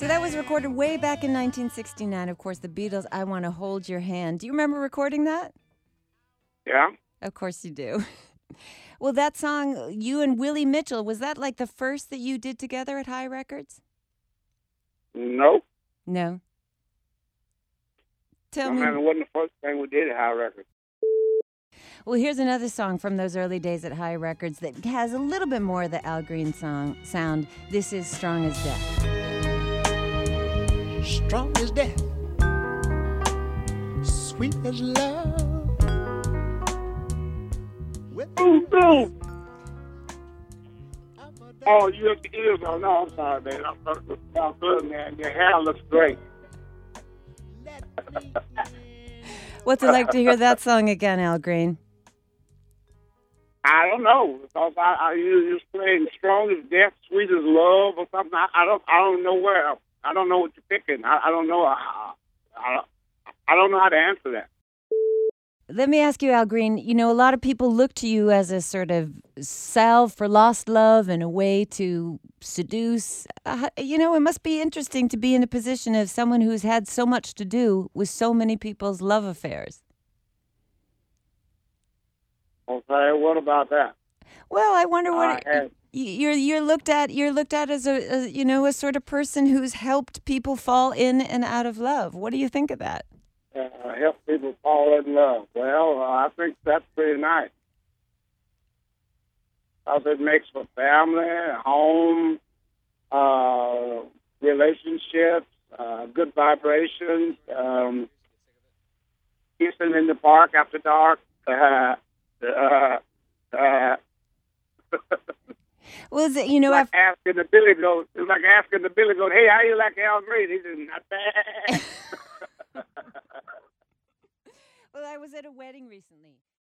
So that was recorded way back in 1969. Of course, the Beatles, I Want to Hold Your Hand. Do you remember recording that? Yeah. Of course you do. Well, that song, you and Willie Mitchell, was that like the first that you did together at High Records? Nope. No. Tell I me. mean, it wasn't the first thing we did at High Records. Well, here's another song from those early days at High Records that has a little bit more of the Al Green song sound. This is Strong as Death. Strong as death, sweet as love. Boom, boom. Oh, you have the ears on. No, I'm sorry, man. I'm good, man. Your hair looks great. What's it like to hear that song again, Al Green? I don't know, because you just playing Strong as Death, Sweet as Love, or something. I don't know where. I don't know what you're picking. I don't know. I don't know how to answer that. Let me ask you, Al Green, you know, a lot of people look to you as a sort of salve for lost love and a way to seduce. You know, it must be interesting to be in a position of someone who's had so much to do with so many people's love affairs. Okay, what about that? Well, I wonder what you're looked at. You're looked at as a sort of person who's helped people fall in and out of love. What do you think of that? Help people fall in love. Well, I think that's pretty nice. Because it makes for family, home, relationships, good vibrations, kissing in the park after dark. Well, is it, like asking the Billy Goat. It's like asking the Billy Goat, "Hey, how you like Al Green?" He said, "Not bad." Well, I was at a wedding recently.